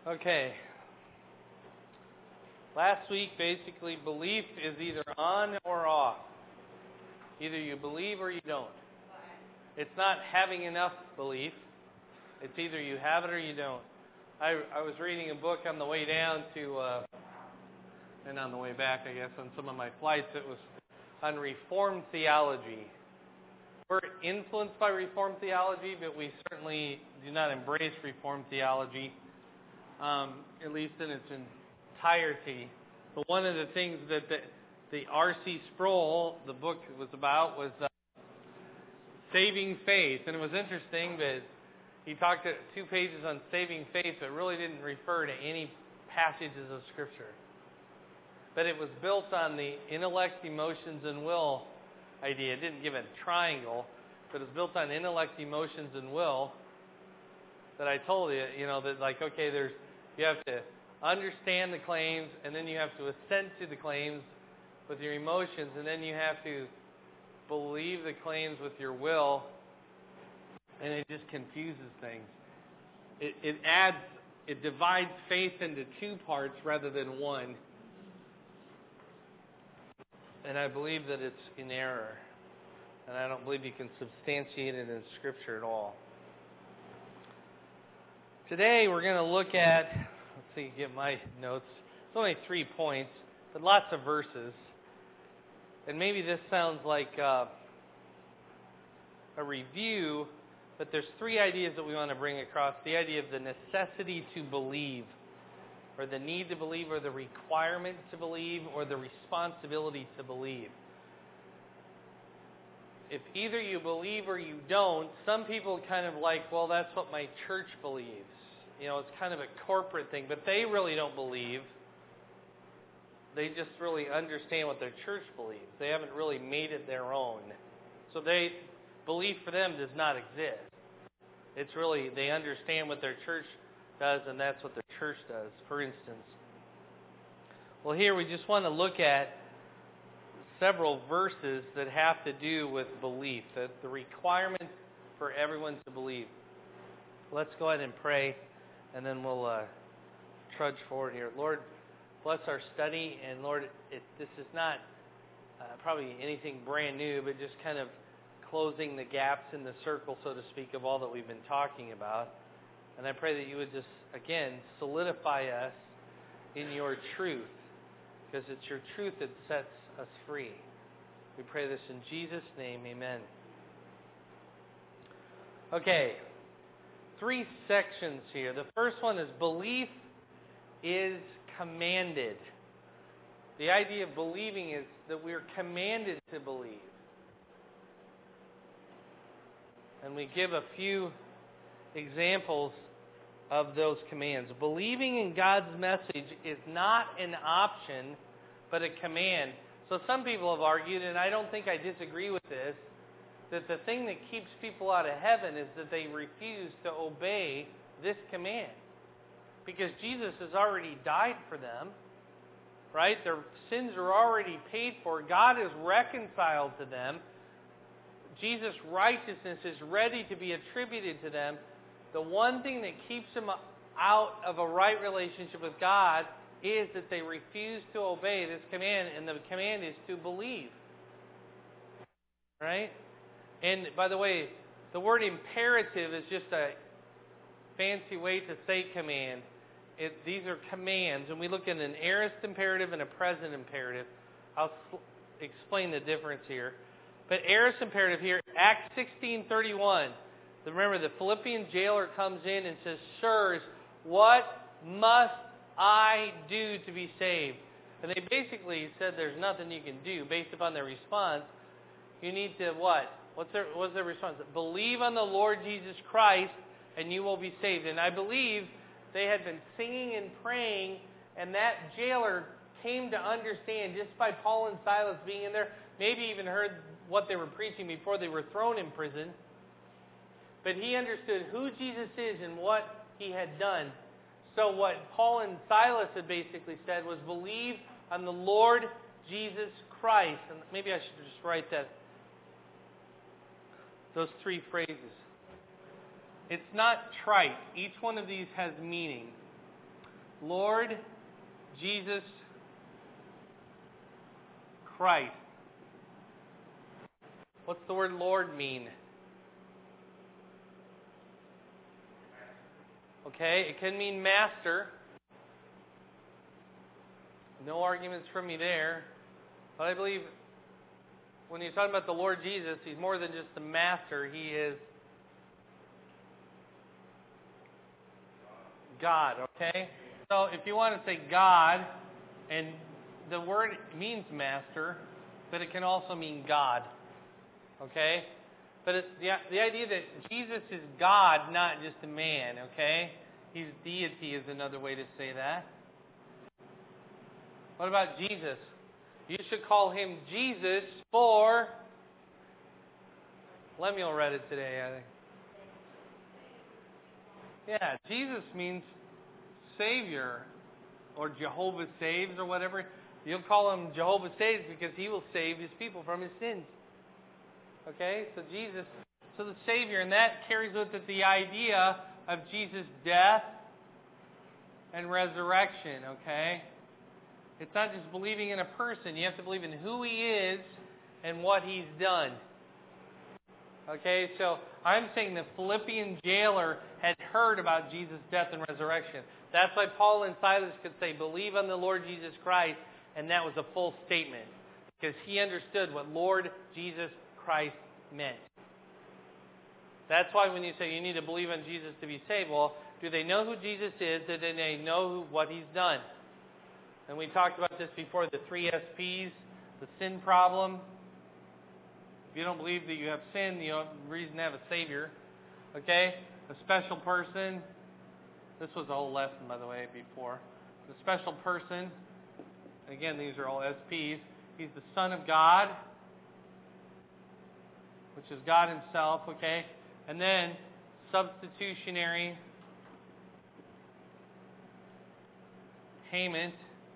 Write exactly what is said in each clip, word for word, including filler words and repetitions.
Okay. Last week, basically, belief is either on or off. Either you believe or you don't. It's not having enough belief. It's either you have it or you don't. I, I was reading a book on the way down to, uh, and on the way back, I guess, on some of my flights. It was on Reformed theology. We're influenced by Reformed theology, but we certainly do not embrace Reformed theology, um, at least in its entirety. But one of the things that the, the R C Sproul, the book was about, was uh, saving faith. And it was interesting that he talked at two pages on saving faith, but really didn't refer to any passages of Scripture. But it was built on the intellect, emotions, and will idea. It didn't give a triangle, but it was built on intellect, emotions, and will. That I told you, you know, that like, okay, there's you have to understand the claims, and then you have to assent to the claims with your emotions, and then you have to believe the claims with your will, and it just confuses things. It, it adds, it divides faith into two parts rather than one. And I believe that it's in error. And I don't believe you can substantiate it in Scripture at all. Today we're going to look at, let's see, get my notes. It's only three points, but lots of verses. And maybe this sounds like uh, a review, but there's three ideas that we want to bring across. The idea of the necessity to believe, or the need to believe, or the requirement to believe, or the responsibility to believe. If either you believe or you don't, some people kind of like, well, that's what my church believes. You know, it's kind of a corporate thing, but they really don't believe. They just really understand what their church believes. They haven't really made it their own. So they belief for them does not exist. It's really, they understand what their church does, and that's what the church does, for instance. Well, here we just want to look at several verses that have to do with belief, the, the requirement for everyone to believe. Let's go ahead and pray, and then we'll uh, trudge forward here. Lord, bless our study, and Lord, it, this is not uh, probably anything brand new, but just kind of closing the gaps in the circle, so to speak, of all that we've been talking about. And I pray that you would just, again, solidify us in your truth, because it's your truth that sets us free. We pray this in Jesus' name, amen. Okay, three sections here. The first one is belief is commanded. The idea of believing is that we're commanded to believe. And we give a few examples of those commands. Believing in God's message is not an option, but a command. So some people have argued, and I don't think I disagree with this, that the thing that keeps people out of heaven is that they refuse to obey this command. Because Jesus has already died for them, right? Their sins are already paid for. God is reconciled to them. Jesus' righteousness is ready to be attributed to them. The one thing that keeps them out of a right relationship with God is that they refuse to obey this command, and the command is to believe. Right? And by the way, the word imperative is just a fancy way to say command. It, these are commands, and we look at an aorist imperative and a present imperative. I'll sl- explain the difference here. But aorist imperative here, Acts sixteen thirty-one. Remember, the Philippian jailer comes in and says, "Sirs, what must I do to be saved?" And they basically said there's nothing you can do. Based upon their response, you need to what? What's their, what's their response? Believe on the Lord Jesus Christ, and you will be saved. And I believe they had been singing and praying, and that jailer came to understand just by Paul and Silas being in there, maybe even heard what they were preaching before they were thrown in prison. But he understood who Jesus is and what he had done. So what Paul and Silas had basically said was, believe on the Lord Jesus Christ. And maybe I should just write that, those three phrases. It's not trite. Each one of these has meaning. Lord Jesus Christ. What's the word Lord mean? Okay, it can mean master. No arguments from me there. But I believe when you're talking about the Lord Jesus, He's more than just the master. He is God, okay? So if you want to say God, and the word means master, but it can also mean God, okay? But it's the, the idea that Jesus is God, not just a man, okay? He's deity is another way to say that. What about Jesus? You should call Him Jesus for... Lemuel read it today, I think. Yeah, Jesus means Savior, or Jehovah Saves, or whatever. You'll call Him Jehovah Saves because He will save His people from His sins. Okay, so Jesus, so the Savior, and that carries with it the idea of Jesus' death and resurrection, okay? It's not just believing in a person. You have to believe in who He is and what He's done. Okay, so I'm saying the Philippian jailer had heard about Jesus' death and resurrection. That's why Paul and Silas could say, believe on the Lord Jesus Christ, and that was a full statement. Because he understood what Lord Jesus Christ meant. That's why when you say you need to believe on Jesus to be saved, well, do they know who Jesus is? Do they know who, what He's done? And we talked about this before, the three S Ps, the sin problem. If you don't believe that you have sin, you have reason to have a Savior. Okay? A special person. This was a whole lesson, by the way, before. The special person. Again, these are all S Ps. He's the Son of God, which is God Himself, okay? And then, substitutionary payment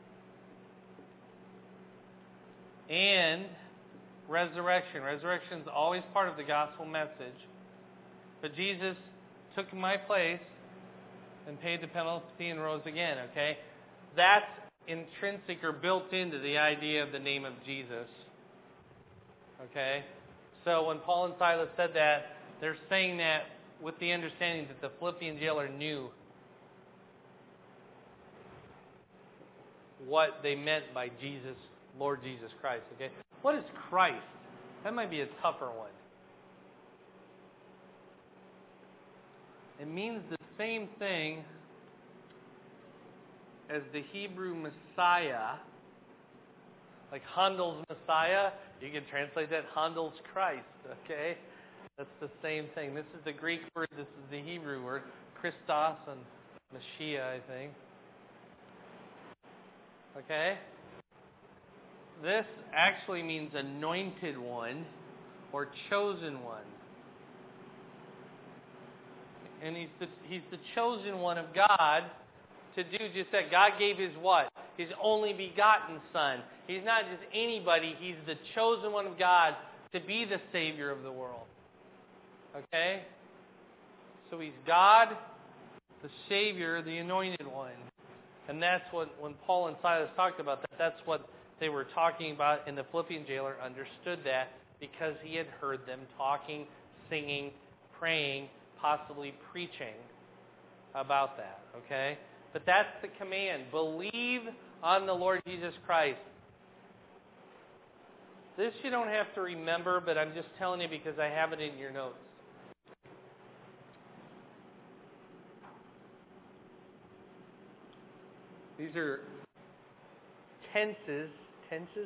and resurrection. Resurrection is always part of the gospel message. But Jesus took my place and paid the penalty and rose again, okay? That's intrinsic or built into the idea of the name of Jesus. Okay? So when Paul and Silas said that, they're saying that with the understanding that the Philippian jailer knew what they meant by Jesus, Lord Jesus Christ. Okay? What is Christ? That might be a tougher one. It means the same thing as the Hebrew Messiah. Like Handel's Messiah, you can translate that Handel's Christ, okay? That's the same thing. This is the Greek word, this is the Hebrew word, Christos and Mashiach, I think. Okay? This actually means anointed one or chosen one. And he's the, he's the chosen one of God to do just that. God gave His what? His only begotten Son. He's not just anybody. He's the chosen one of God to be the Savior of the world. Okay? So He's God, the Savior, the anointed one. And that's what, when Paul and Silas talked about that, that's what they were talking about, and the Philippian jailer understood that because he had heard them talking, singing, praying, possibly preaching about that, okay? But that's the command. Believe on the Lord Jesus Christ. This you don't have to remember, but I'm just telling you because I have it in your notes. These are tenses. Tenses?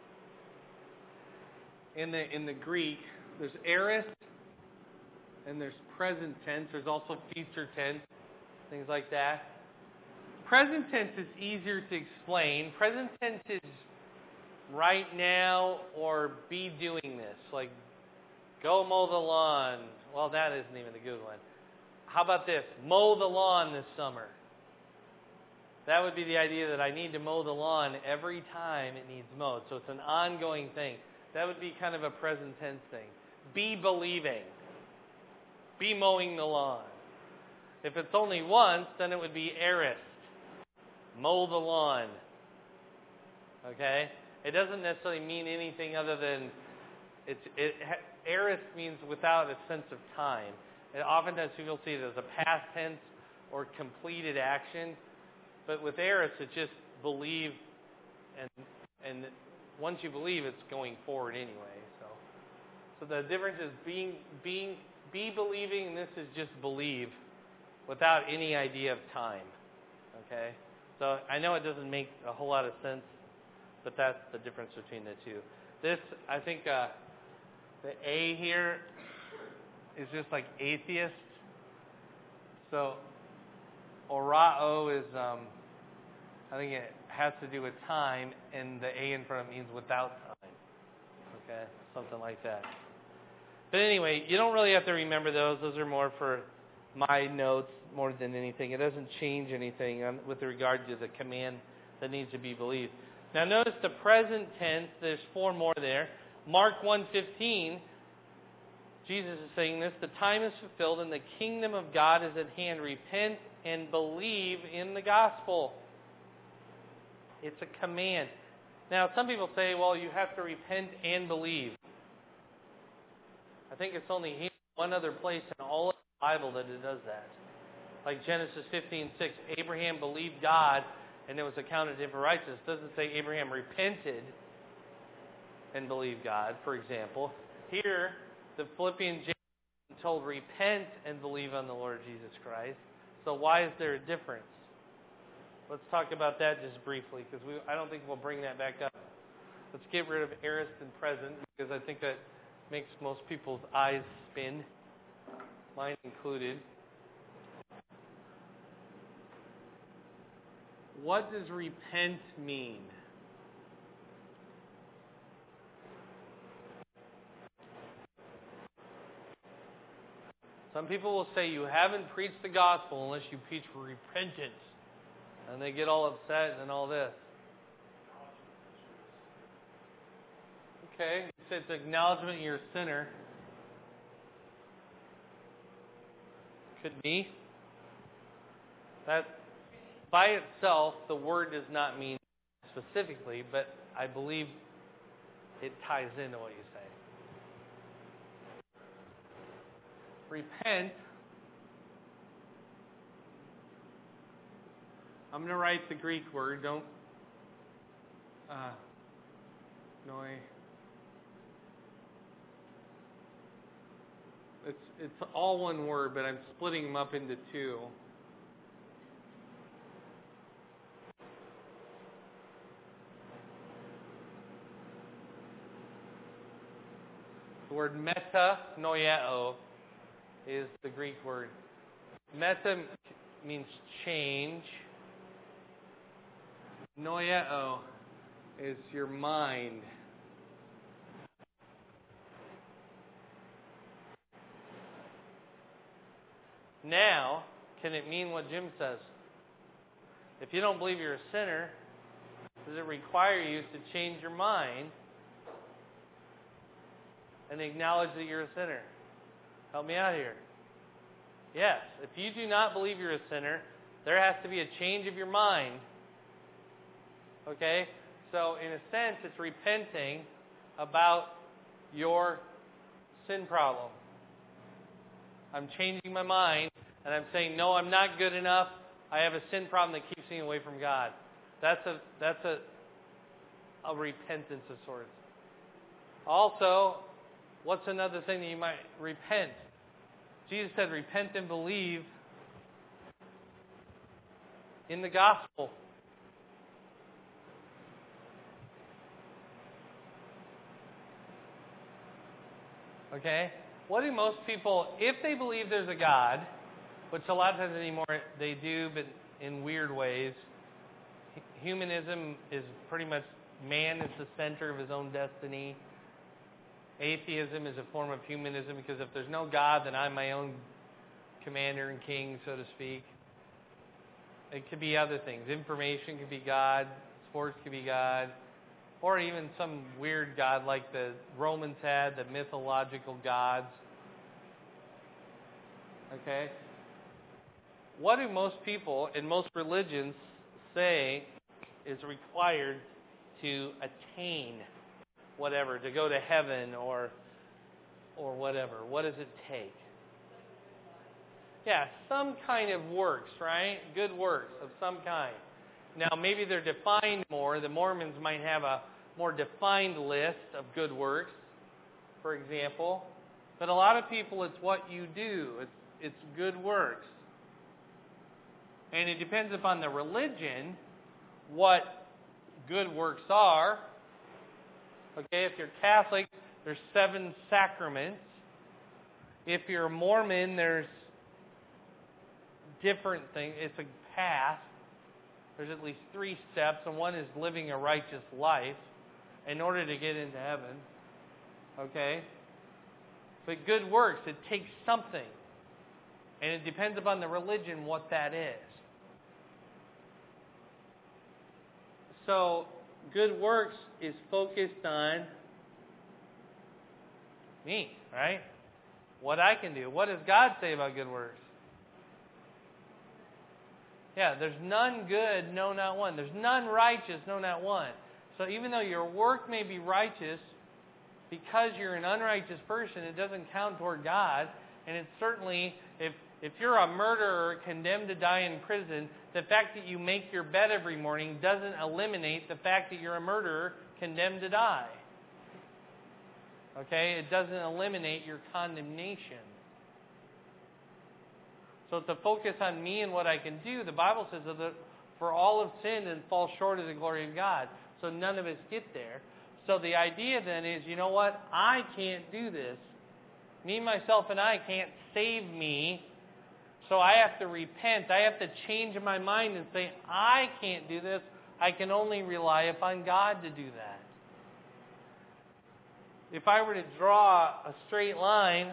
In the, in the Greek, there's aorist, and there's present tense. There's also future tense, things like that. Present tense is easier to explain. Present tense is right now or be doing this. Like, go mow the lawn. Well, that isn't even a good one. How about this? Mow the lawn this summer. That would be the idea that I need to mow the lawn every time it needs mowed. So it's an ongoing thing. That would be kind of a present tense thing. Be believing. Be mowing the lawn. If it's only once, then it would be aorist. mow the lawn. Okay? It doesn't necessarily mean anything other than, it's, it, aorist means without a sense of time. And oftentimes people see it as a past tense or completed action. But with aorist, it's just believe, and and once you believe, it's going forward anyway. So, so the difference is being being be believing, and this is just believe, without any idea of time. Okay, so I know it doesn't make a whole lot of sense, but that's the difference between the two. This, I think, uh, the A here is just like atheist. So, orao is, um, I think it has to do with time, and the A in front of it means without time. Okay, something like that. But anyway, you don't really have to remember those. Those are more for my notes more than anything. It doesn't change anything on, with regard to the command that needs to be believed. Now notice the present tense. There's four more there. Mark one fifteen, Jesus is saying this: the time is fulfilled and the kingdom of God is at hand. Repent and believe in the gospel. It's a command. Now some people say, well, you have to repent and believe. I think it's only here, one other place in all of the Bible that it does that. Like Genesis fifteen six, Abraham believed God and it was accounted to him for righteousness. It doesn't say Abraham repented and believed God, for example. Here, the Philippians James told repent and believe on the Lord Jesus Christ. So why is there a difference? Let's talk about that just briefly, because we I don't think we'll bring that back up. Let's get rid of aorist and present, because I think that makes most people's eyes spin, mine included. What does repent mean? Some people will say you haven't preached the gospel unless you preach repentance. And they get all upset and all this. Okay, it's acknowledgement you're a sinner. Could be. That by itself, the word does not mean specifically, but I believe it ties into what you say. Repent. I'm going to write the Greek word. Don't. Uh, noi. It's it's all one word, but I'm splitting them up into two. The word metanoiao is the Greek word. Meta means change. Noiao is your mind. Now, can it mean what Jim says? If you don't believe you're a sinner, does it require you to change your mind and acknowledge that you're a sinner? Help me out here. Yes, if you do not believe you're a sinner, there has to be a change of your mind. Okay? So, in a sense, it's repenting about your sin problem. I'm changing my mind, and I'm saying, no, I'm not good enough. I have a sin problem that keeps me away from God. That's a that's a a repentance of sorts. Also, what's another thing that you might repent? Jesus said, repent and believe in the gospel. Okay? What do most people, if they believe there's a God, which a lot of times anymore they do, but in weird ways, humanism is pretty much man is the center of his own destiny. Atheism is a form of humanism because if there's no God, then I'm my own commander and king, so to speak. It could be other things. Information could be God. Sports could be God. Or even some weird god like the Romans had, the mythological gods. Okay? What do most people in most religions say is required to attain whatever, to go to heaven or or whatever? What does it take? Yeah, some kind of works, right? Good works of some kind. Now, maybe they're defined more. The Mormons might have a more defined list of good works, for example. But a lot of people, it's what you do. It's, it's good works. And it depends upon the religion what good works are. Okay, if you're Catholic, there's seven sacraments. If you're Mormon, there's different things. It's a path. There's at least three steps, and one is living a righteous life in order to get into heaven. Okay? But good works, it takes something. And it depends upon the religion what that is. So, good works is focused on me, right? What I can do. What does God say about good works? Yeah, there's none good, no, not one. There's none righteous, no, not one. So even though your work may be righteous, because you're an unrighteous person, it doesn't count toward God. And it's certainly, if if you're a murderer condemned to die in prison, the fact that you make your bed every morning doesn't eliminate the fact that you're a murderer condemned to die. Okay? It doesn't eliminate your condemnation. So to focus on me and what I can do, the Bible says that for all have sinned and fall short of the glory of God. So none of us get there. So the idea then is, you know what? I can't do this. Me, myself, and I can't save me. So I have to repent. I have to change my mind and say, I can't do this. I can only rely upon God to do that. If I were to draw a straight line,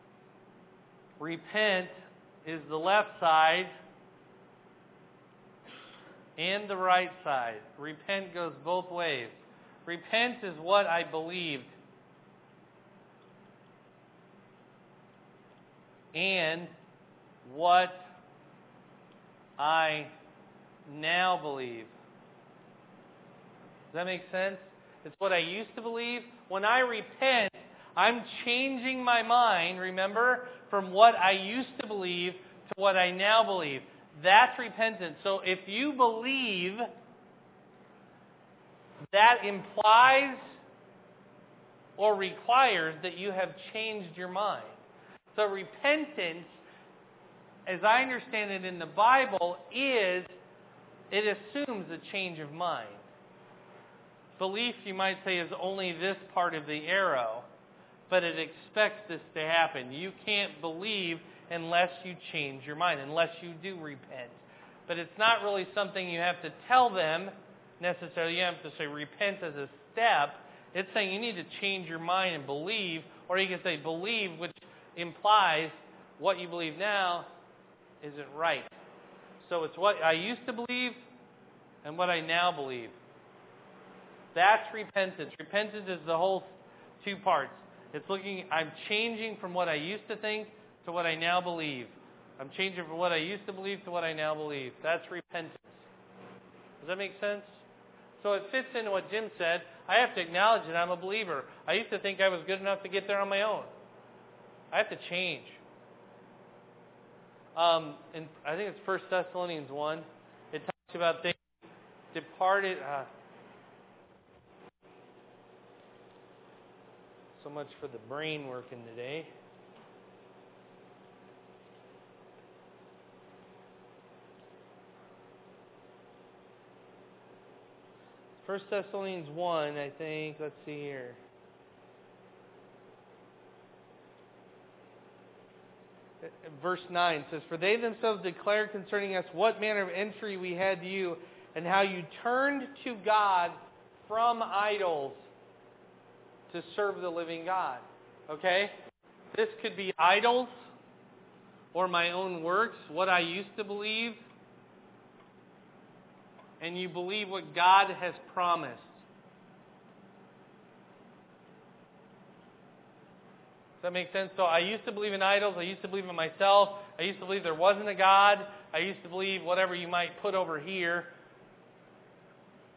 repent is the left side and the right side. Repent goes both ways. Repent is what I believed. And what I now believe. Does that make sense? It's what I used to believe. When I repent, I'm changing my mind, remember, from what I used to believe to what I now believe. That's repentance. So if you believe, that implies or requires that you have changed your mind. So repentance, as I understand it in the Bible, is, it assumes a change of mind. Belief, you might say, is only this part of the arrow, but it expects this to happen. You can't believe unless you change your mind, unless you do repent. But it's not really something you have to tell them necessarily. You have to say repent as a step. It's saying you need to change your mind and believe, or you can say believe, which implies what you believe now isn't right. So it's what I used to believe and what I now believe. That's repentance. Repentance is the whole two parts. It's looking, I'm changing from what I used to think to what I now believe. I'm changing from what I used to believe to what I now believe. That's repentance. Does that make sense? So it fits into what Jim said. I have to acknowledge that I'm a believer. I used to think I was good enough to get there on my own. I have to change. Um, and I think it's First Thessalonians one. It talks about they departed. Uh, so much for the brain working today. First Thessalonians one, I think. Let's see here. Verse nine says, "For they themselves declare concerning us what manner of entry we had to you, and how you turned to God from idols to serve the living God." Okay? This could be idols or my own works, what I used to believe, and you believe what God has promised. Does that make sense? So I used to believe in idols. I used to believe in myself. I used to believe there wasn't a God. I used to believe whatever you might put over here.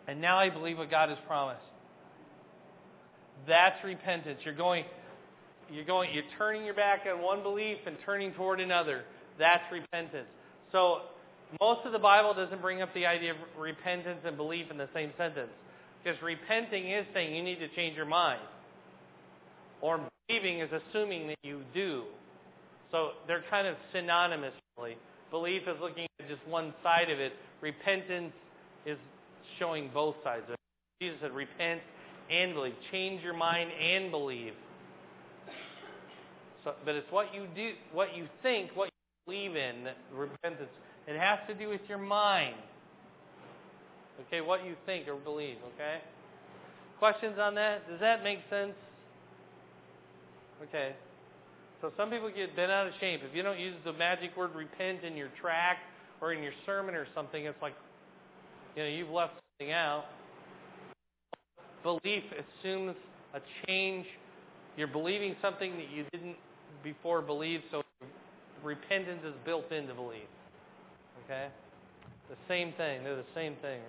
and now I believe what God has promised. That's repentance. You're going, you're going, you're turning your back on one belief and turning toward another. That's repentance. So most of the Bible doesn't bring up the idea of repentance and belief in the same sentence. Because repenting is saying you need to change your mind. Or believing is assuming that you do. So they're kind of synonymous, really. Belief is looking at just one side of it. Repentance is showing both sides of it. Jesus said, repent and believe. Change your mind and believe. So, but it's what you do, what you think, what you believe in, that repentance. It has to do with your mind. Okay, what you think or believe, okay? Questions on that? Does that make sense? Okay. So some people get bent out of shape. If you don't use the magic word repent in your tract or in your sermon or something, it's like, you know, you've left something out. Belief assumes a change. You're believing something that you didn't before believe, so repentance is built into belief. Okay? The same thing. They're the same thing.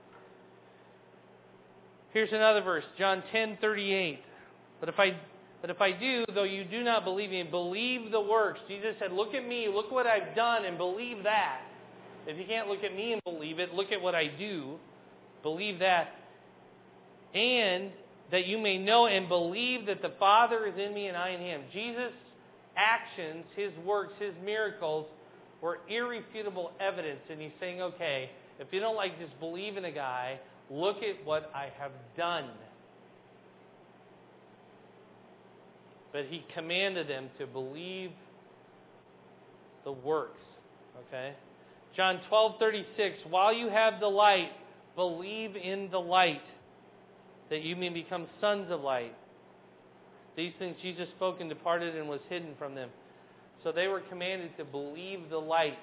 Here's another verse, John ten thirty-eight. But if I but if I do, though you do not believe me, believe the works. Jesus said, look at me, look what I've done, and believe that. If you can't look at me and believe it, look at what I do. Believe that. And that you may know and believe that the Father is in me and I in him. Jesus' actions, his works, his miracles were irrefutable evidence. And he's saying, okay, if you don't like just believe in a guy, look at what I have done. But he commanded them to believe the works. Okay? John twelve thirty-six, while you have the light, believe in the light, that you may become sons of light. These things Jesus spoke and departed and was hidden from them. So they were commanded to believe the light.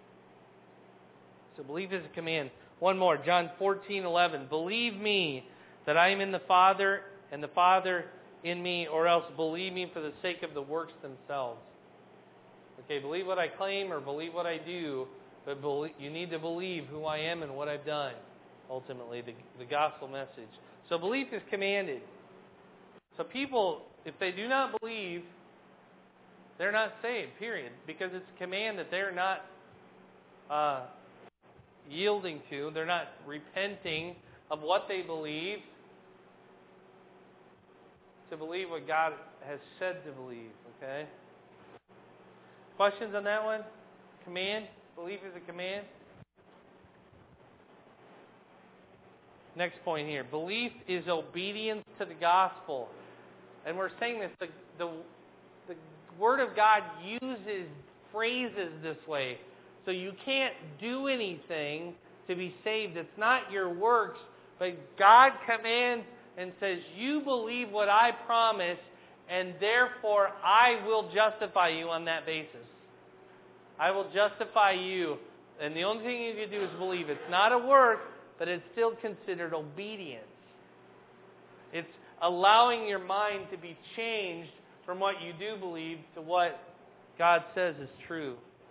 So belief is a command. One more, John fourteen eleven. Believe me that I am in the Father and the Father in me, or else believe me for the sake of the works themselves. Okay, believe what I claim or believe what I do, but believe, you need to believe who I am and what I've done, ultimately, the, the gospel message. So belief is commanded. So people, if they do not believe, they're not saved, period, because it's a command that they're not uh, yielding to. They're not repenting of what they believe to believe what God has said to believe, okay? Questions on that one? Command? Belief is a command? Next point here. Belief is obedience to the gospel. And we're saying this, the, the, the Word of God uses phrases this way. So you can't do anything to be saved. It's not your works, but God commands and says, you believe what I promised, and therefore I will justify you on that basis. I will justify you. And the only thing you can do is believe. It's not a work, but it's still considered obedience. It's allowing your mind to be changed from what you do believe to what God says is true.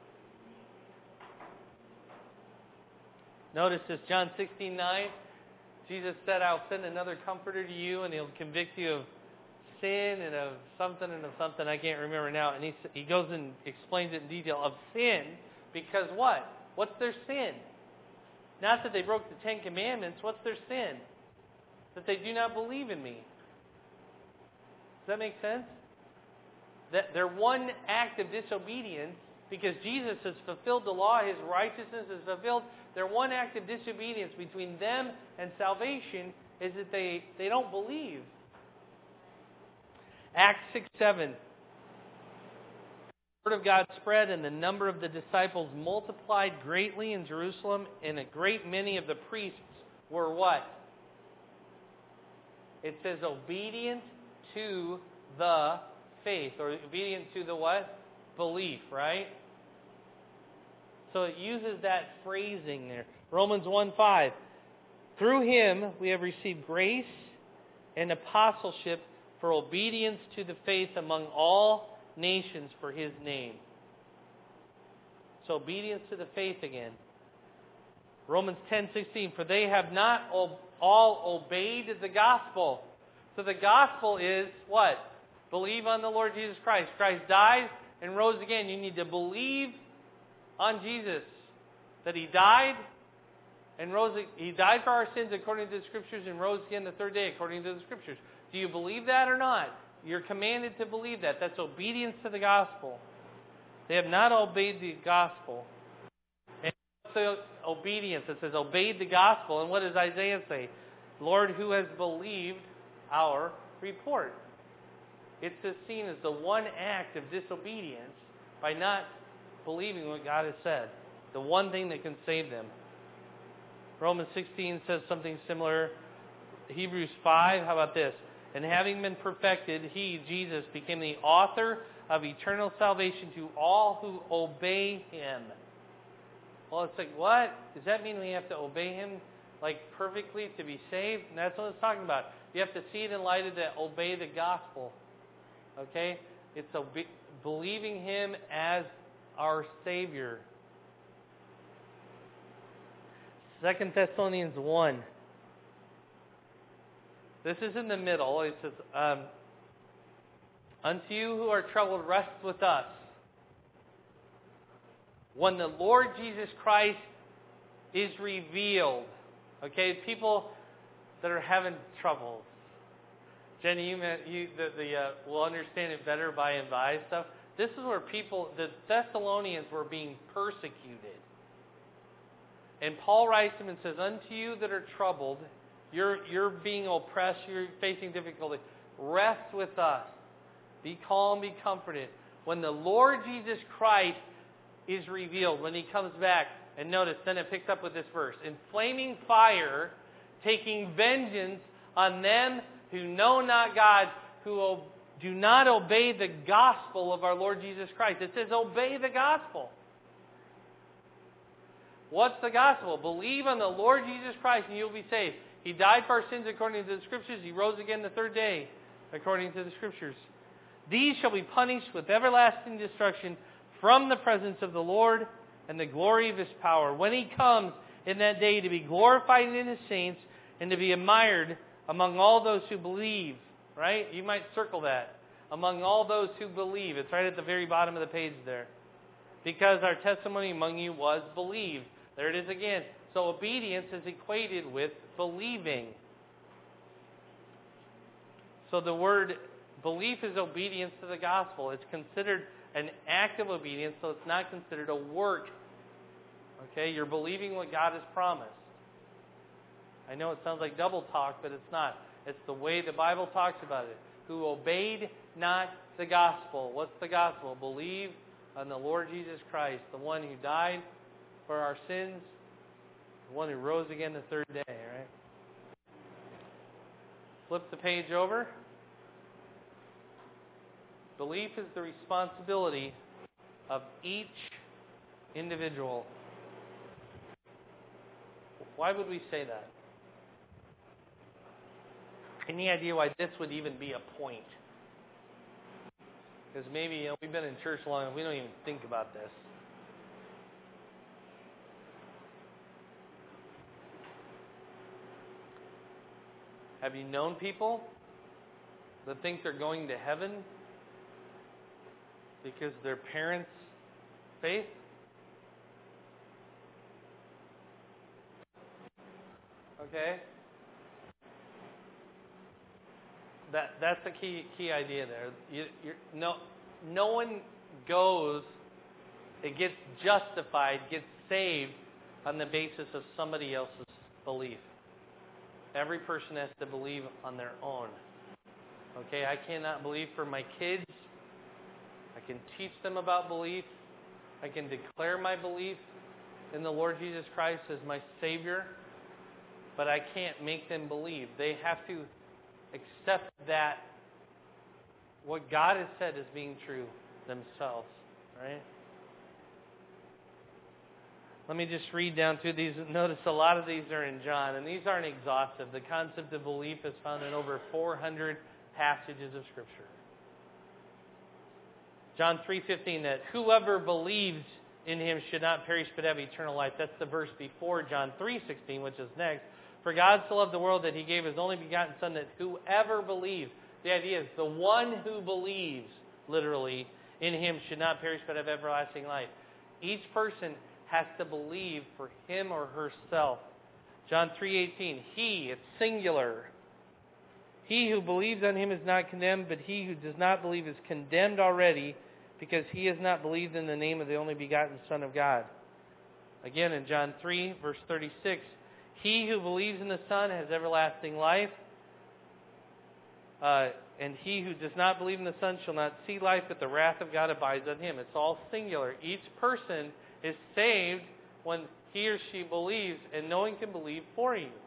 Notice this, John sixteen nine. Jesus said, I'll send another comforter to you, and he'll convict you of sin and of something and of something I can't remember now. And he, he goes and explains it in detail of sin, because what? What's their sin? Not that they broke the Ten Commandments. What's their sin? That they do not believe in me. Does that make sense? That their one act of disobedience, because Jesus has fulfilled the law, his righteousness is fulfilled, their one act of disobedience between them and salvation is that they, they don't believe. Acts six seven. The word of God spread, and the number of the disciples multiplied greatly in Jerusalem, and a great many of the priests were what? It says obedient to the faith, or obedient to the what? Belief, right? So it uses that phrasing there. Romans one five. Through him we have received grace and apostleship for obedience to the faith among all nations for his name. So obedience to the faith again. Romans ten sixteen, for they have not all obeyed the gospel. So the gospel is what? Believe on the Lord Jesus Christ. Christ died and rose again. You need to believe on Jesus. That He died and rose. He died for our sins according to the Scriptures and rose again the third day according to the Scriptures. Do you believe that or not? You're commanded to believe that. That's obedience to the gospel. They have not obeyed the gospel. And what's the obedience? It says obeyed the gospel. And what does Isaiah say? Lord, who has believed our report? It's just seen as the one act of disobedience by not believing what God has said. The one thing that can save them. Romans sixteen says something similar. Hebrews five, how about this? And having been perfected, He, Jesus, became the author of eternal salvation to all who obey Him. Well, it's like, what? Does that mean we have to obey Him like perfectly to be saved? And that's what it's talking about. You have to see it in light of that obey the gospel. Okay? It's obe- believing Him as our Savior. Second Thessalonians one. This is in the middle. It says, um, unto you who are troubled, rest with us. When the Lord Jesus Christ is revealed. Okay, people that are having troubles. Jenny, you, you the, the uh, will understand it better by and by stuff. This is where people, the Thessalonians were being persecuted. And Paul writes them and says, unto you that are troubled, you're, you're being oppressed, you're facing difficulty, rest with us. Be calm, be comforted. When the Lord Jesus Christ is revealed, when He comes back, and notice, then it picks up with this verse, in flaming fire, taking vengeance on them who know not God, who do not obey the gospel of our Lord Jesus Christ. It says obey the gospel. What's the gospel? Believe on the Lord Jesus Christ and you'll be saved. He died for our sins according to the Scriptures. He rose again the third day according to the Scriptures. These shall be punished with everlasting destruction from the presence of the Lord and the glory of His power, when He comes in that day to be glorified in His saints and to be admired among all those who believe. Right? You might circle that. Among all those who believe. It's right at the very bottom of the page there. Because our testimony among you was believed. There it is again. So obedience is equated with believing. So the word belief is obedience to the gospel. It's considered an act of obedience, so it's not considered a work. Okay, you're believing what God has promised. I know it sounds like double talk, but it's not. It's the way the Bible talks about it. Who obeyed not the gospel. What's the gospel? Believe on the Lord Jesus Christ, the one who died for our sins, the one who rose again the third day, right? Flip the page over. Belief is the responsibility of each individual. Why would we say that? Any idea why this would even be a point? Because maybe, you know, we've been in church long and we don't even think about this. Have you known people that think they're going to heaven because their parents' faith? Okay? That that's the key key idea there. You, you're, no, no one goes, it gets justified, gets saved on the basis of somebody else's belief. Every person has to believe on their own. Okay, I cannot believe for my kids. I can teach them about belief. I can declare my belief in the Lord Jesus Christ as my Savior. But I can't make them believe. They have to accept that what God has said as being true themselves. Right? Let me just read down through these. Notice a lot of these are in John, and these aren't exhaustive. The concept of belief is found in over four hundred passages of Scripture. John three fifteen, that whoever believes in him should not perish but have eternal life. That's the verse before John three sixteen, which is next. For God so loved the world that he gave his only begotten Son, that whoever believes, the idea is the one who believes, literally, in him should not perish but have everlasting life. Each person has to believe for him or herself. John three eighteen, he, it's singular. He who believes on him is not condemned, but he who does not believe is condemned already, because he has not believed in the name of the only begotten Son of God. Again, in John three, verse thirty-six, he who believes in the Son has everlasting life, uh, and he who does not believe in the Son shall not see life, but the wrath of God abides on him. It's all singular. Each person is saved when he or she believes, and no one can believe for you.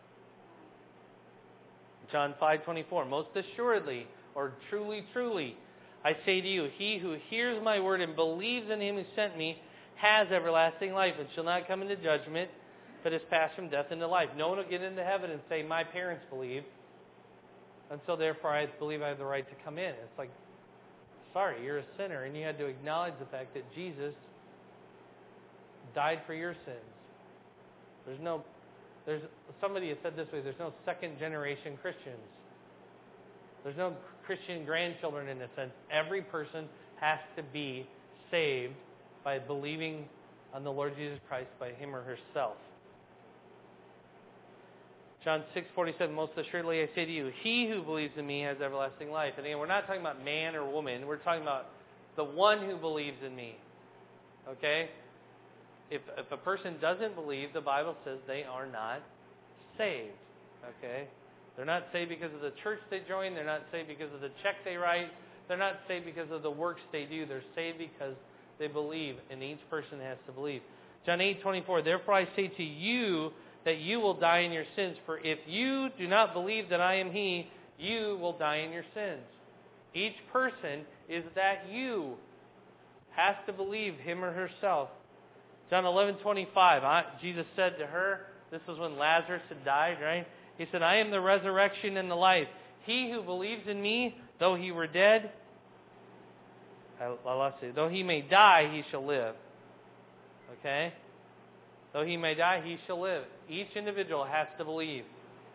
John five twenty-four, most assuredly, or truly, truly, I say to you, he who hears my word and believes in him who sent me has everlasting life, and shall not come into judgment, but is passed from death into life. No one will get into heaven and say, my parents believe, and so therefore I believe I have the right to come in. It's like, sorry, you're a sinner, and you had to acknowledge the fact that Jesus died for your sins. There's no, there's somebody has said this way, there's no second generation Christians. There's no Christian grandchildren in a sense. Every person has to be saved by believing on the Lord Jesus Christ by him or herself. John six forty-seven, most assuredly I say to you, he who believes in me has everlasting life. And again, we're not talking about man or woman. We're talking about the one who believes in me. Okay? If, if a person doesn't believe, the Bible says they are not saved. Okay? They're not saved because of the church they join. They're not saved because of the check they write. They're not saved because of the works they do. They're saved because they believe, and each person has to believe. John eight twenty-four, therefore I say to you that you will die in your sins. For if you do not believe that I am he, you will die in your sins. Each person is that you has to believe him or herself. John eleven twenty-five, Jesus said to her, this is when Lazarus had died, right? He said, I am the resurrection and the life. He who believes in me, though he were dead, I, I lost it, though he may die, he shall live. Okay? Though he may die, he shall live. Each individual has to believe.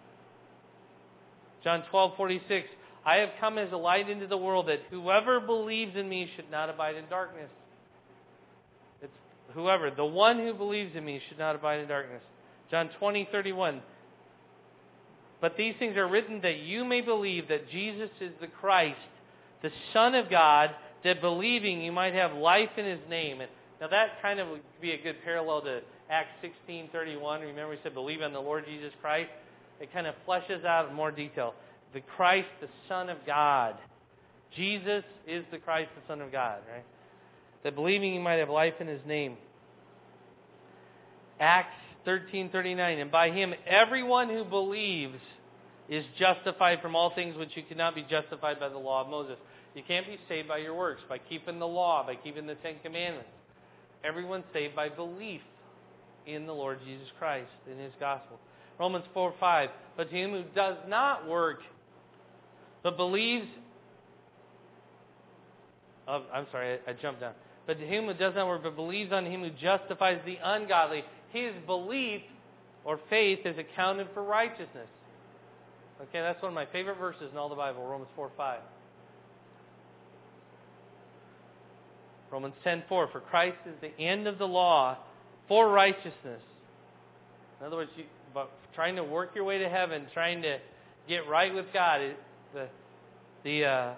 John twelve forty-six, I have come as a light into the world, that whoever believes in me should not abide in darkness. It's whoever, the one who believes in me should not abide in darkness. John twenty thirty-one, but these things are written that you may believe that Jesus is the Christ, the Son of God, that believing you might have life in his name. And now that kind of would be a good parallel to Acts sixteen thirty-one. Remember we said believe on the Lord Jesus Christ? It kind of fleshes out in more detail. The Christ, the Son of God. Jesus is the Christ, the Son of God, right? That believing you might have life in his name. Acts thirteen thirty-nine, and by him everyone who believes is justified from all things which you cannot be justified by the law of Moses. You can't be saved by your works, by keeping the law, by keeping the Ten Commandments. Everyone's saved by belief in the Lord Jesus Christ, in his gospel. Romans four five, but to him who does not work, but believes, oh, I'm sorry, I, I jumped down. But to him who does not work, but believes on him who justifies the ungodly, his belief or faith is accounted for righteousness. Okay, that's one of my favorite verses in all the Bible, Romans four five. Romans ten four, for Christ is the end of the law for righteousness. In other words, you, but trying to work your way to heaven, trying to get right with God, it, the the uh,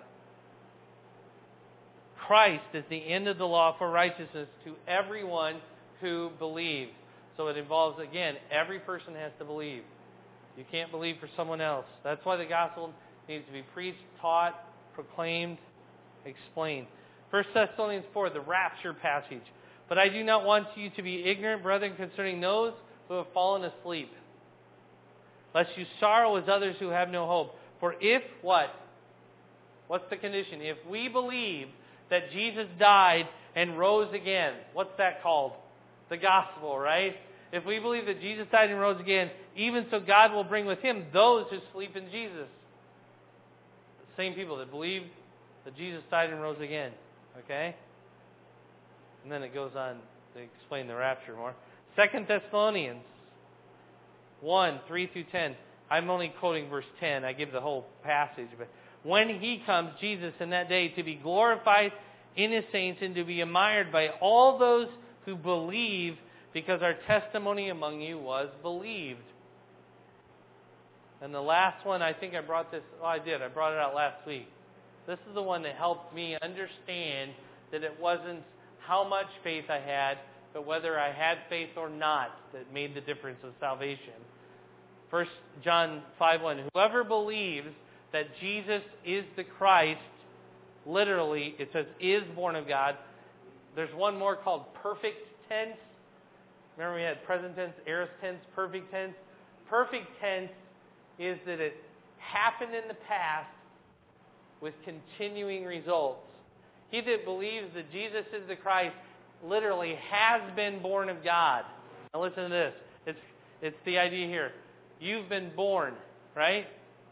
Christ is the end of the law for righteousness to everyone who believes. So it involves, again, every person has to believe. You can't believe for someone else. That's why the gospel needs to be preached, taught, proclaimed, explained. First Thessalonians four, the rapture passage. But I do not want you to be ignorant, brethren, concerning those who have fallen asleep, lest you sorrow as others who have no hope. For if what? What's the condition? If we believe that Jesus died and rose again, what's that called? The gospel, right? If we believe that Jesus died and rose again, even so God will bring with him those who sleep in Jesus. The same people that believe that Jesus died and rose again. Okay? And then it goes on to explain the rapture more. Second Thessalonians one, three through ten. I'm only quoting verse ten. I give the whole passage. But when He comes, Jesus, in that day, to be glorified in His saints and to be admired by all those who believe, because our testimony among you was believed. And the last one, I think I brought this, oh I did, I brought it out last week. This is the one that helped me understand that it wasn't how much faith I had, but whether I had faith or not that made the difference of salvation. First John five one, whoever believes that Jesus is the Christ, literally, it says is born of God. There's one more called perfect tense. Remember we had present tense, aorist tense, perfect tense. Perfect tense is that it happened in the past with continuing results. He that believes that Jesus is the Christ literally has been born of God. Now listen to this. It's, it's the idea here. You've been born, right?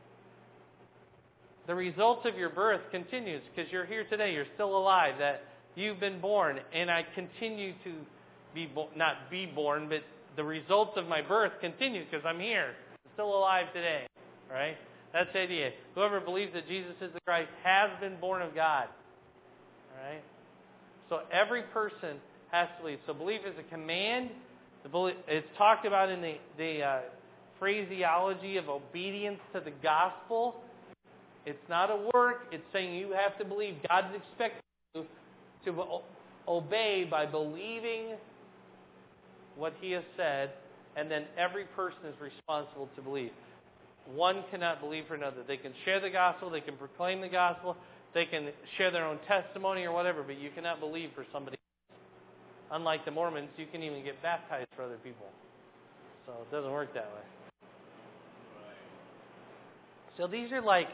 The results of your birth continues because you're here today. You're still alive. That you've been born, and I continue to be bo- not be born, but the results of my birth continue because I'm here, I'm still alive today, right? That's the idea. Whoever believes that Jesus is the Christ has been born of God, right? So every person has to believe. So belief is a command. The belief, it's talked about in the the uh, phraseology of obedience to the gospel. It's not a work. It's saying you have to believe. God is expecting you to obey by believing what He has said, and then every person is responsible to believe. One cannot believe for another. They can share the gospel. They can proclaim the gospel. They can share their own testimony or whatever, but you cannot believe for somebody else. Unlike the Mormons, you can even get baptized for other people. So it doesn't work that way. So these are like,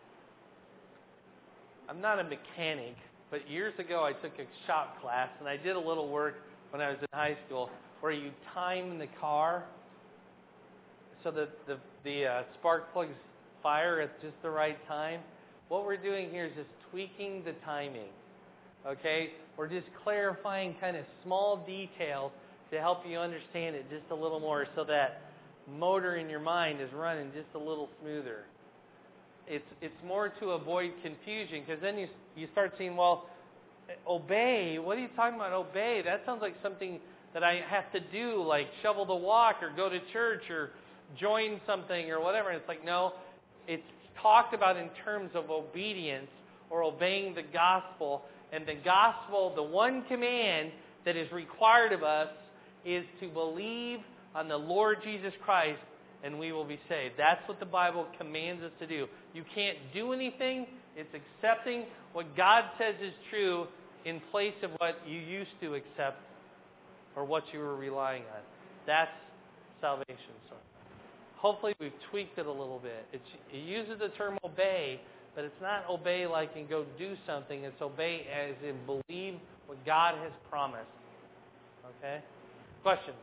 I'm not a mechanic, but years ago I took a shop class, and I did a little work when I was in high school where you time the car so that the, the uh, spark plugs fire at just the right time. What we're doing here is just tweaking the timing, okay? We're just clarifying kind of small details to help you understand it just a little more so that motor in your mind is running just a little smoother. It's it's more to avoid confusion, because then you you start seeing, well, obey, what are you talking about, obey? That sounds like something that I have to do, like shovel the walk or go to church or join something or whatever. And it's like, no, it's talked about in terms of obedience or obeying the gospel. And the gospel, the one command that is required of us is to believe on the Lord Jesus Christ, and we will be saved. That's what the Bible commands us to do. You can't do anything. It's accepting what God says is true in place of what you used to accept or what you were relying on. That's salvation. So hopefully we've tweaked it a little bit. It's, it uses the term obey, but it's not obey like in go do something. It's obey as in believe what God has promised. Okay? Questions?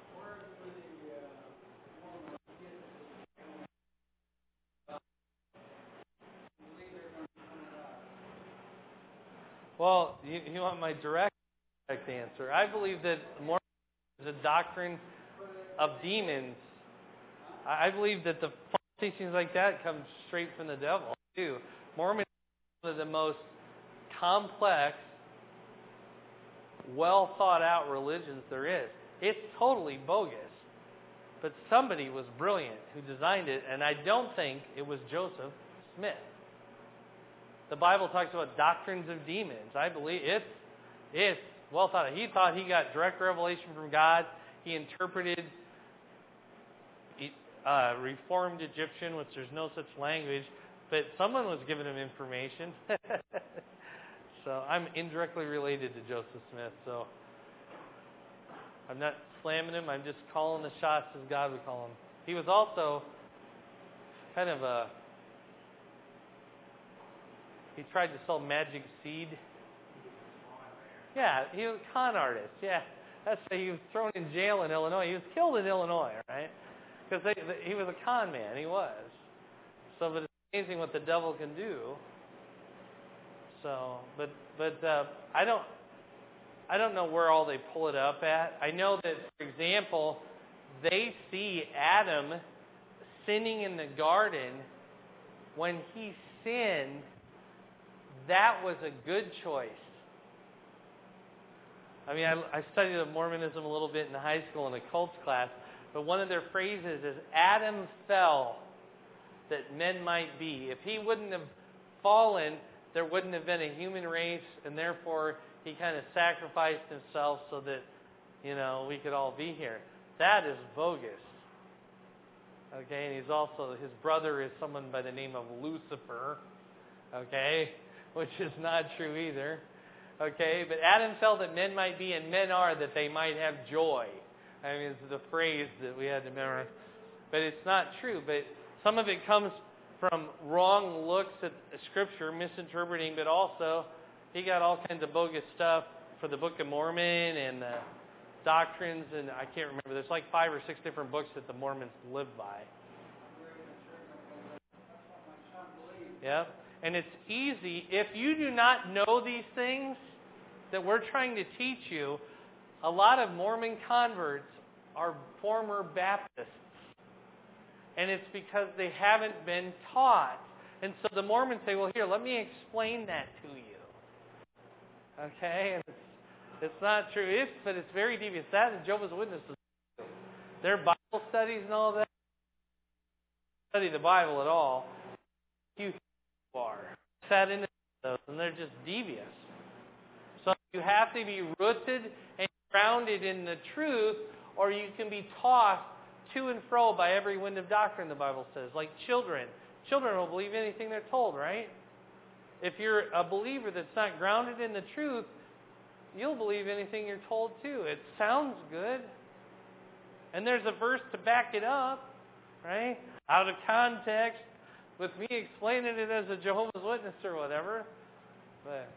Well, you, you want my direct, direct answer. I believe that Mormonism is a doctrine of demons. I, I believe that the false teachings like that come straight from the devil, too. Mormonism is one of the most complex, well thought out religions there is. It's totally bogus. But somebody was brilliant who designed it, and I don't think it was Joseph Smith. The Bible talks about doctrines of demons. I believe it's it's well thought out. He thought he got direct revelation from God. He interpreted uh, Reformed Egyptian, which there's no such language, but someone was giving him information. So I'm indirectly related to Joseph Smith. So I'm not slamming him. I'm just calling the shots as God would call him. He was also kind of a He tried to sell magic seed. Yeah, he was a con artist. Yeah, that's why he was thrown in jail in Illinois. He was killed in Illinois, right? Because they, they, he was a con man. He was. So, but it's amazing what the devil can do. So, but but uh, I don't. I don't know where all they pull it up at. I know that, for example, they see Adam sinning in the garden. When he sinned, that was a good choice. I mean, I, I studied Mormonism a little bit in high school in a cults class, but one of their phrases is, Adam fell that men might be. If he wouldn't have fallen, there wouldn't have been a human race, and therefore he kind of sacrificed himself so that, you know, we could all be here. That is bogus. Okay, and he's also, his brother is someone by the name of Lucifer, okay, which is not true either. Okay, but Adam fell that men might be, and men are that they might have joy. I mean, it's the phrase that we had to memorize. But it's not true. But some of it comes from wrong looks at Scripture, misinterpreting, but also he got all kinds of bogus stuff for the Book of Mormon and the doctrines, and I can't remember. There's like five or six different books that the Mormons live by. Yep. And it's easy, if you do not know these things that we're trying to teach you, a lot of Mormon converts are former Baptists. And it's because they haven't been taught. And so the Mormons say, well, here, let me explain that to you. Okay? And it's, it's not true. It's, but it's very devious. That and Jehovah's Witnesses do. Their Bible studies and all that, study the Bible at all, you are sat into those, and they're just devious. So you have to be rooted and grounded in the truth, or you can be tossed to and fro by every wind of doctrine, the Bible says. Like children. Children will believe anything they're told, right? If you're a believer that's not grounded in the truth, you'll believe anything you're told too. It sounds good. And there's a verse to back it up, right? Out of context, with me explaining it as a Jehovah's Witness or whatever. But,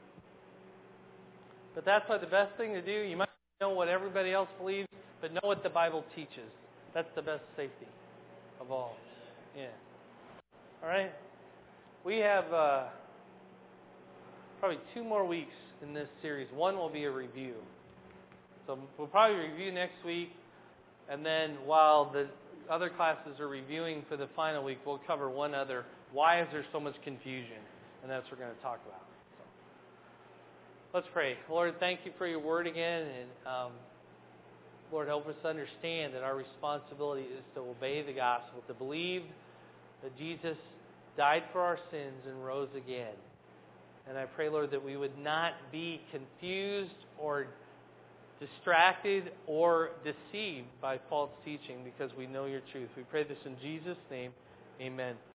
but that's why the best thing to do, you might know what everybody else believes, but know what the Bible teaches. That's the best safety of all. Yeah. All right? We have uh, probably two more weeks in this series. One will be a review. So we'll probably review next week, and then while the other classes are reviewing for the final week, we'll cover one other. Why is there so much confusion? And that's what we're going to talk about. So, let's pray. Lord, thank you for your word again. And um, Lord, help us to understand that our responsibility is to obey the gospel, to believe that Jesus died for our sins and rose again. And I pray, Lord, that we would not be confused or distracted or deceived by false teaching, because we know your truth. We pray this in Jesus' name. Amen.